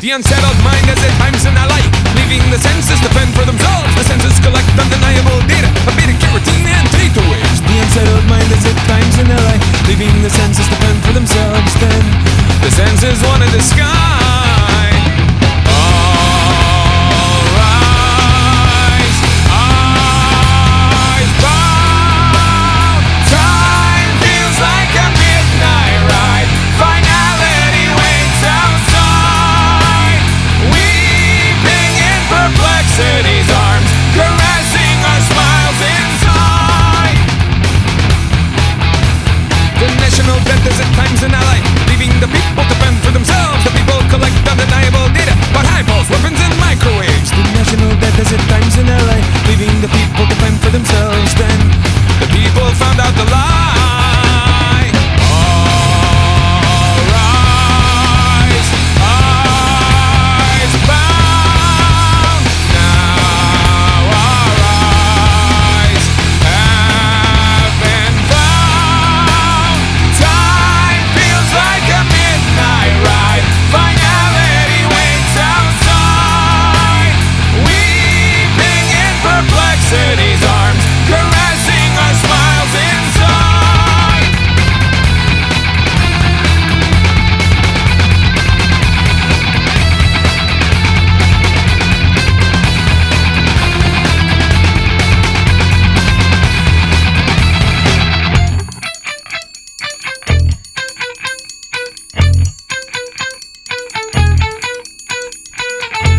The unsettled mind has at times in our life, leaving the senses to fend for themselves. The senses collect undeniable data, a bit of carotene and theta waves. The unsettled mind has at times in their life, leaving the senses to fend for themselves. Then the senses wanted the sky. All rise, eyes bow. Time feels like a midnight ride. Finality waits outside. Weeping in perplexity's arms, caressing our smiles inside. The national debt is at times in our life, leaving the people to fend for themselves. The people collect undeniable data about high pulse weapons and microwaves. The national debt is at times in our life, leaving the people to fend for themselves. Then the people found out the lie. All rise, eyes bound. Now our eyes have been found. Time feels like a midnight ride. Finality waits outside. Weeping in perplexity's arms, caressing our smiles inside.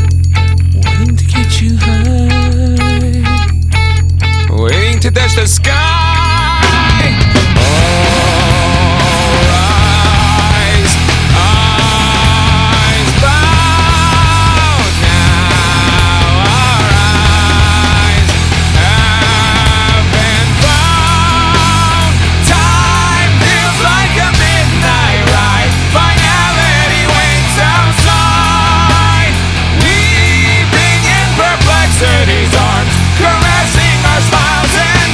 Waiting to catch you high, waiting to touch the sky.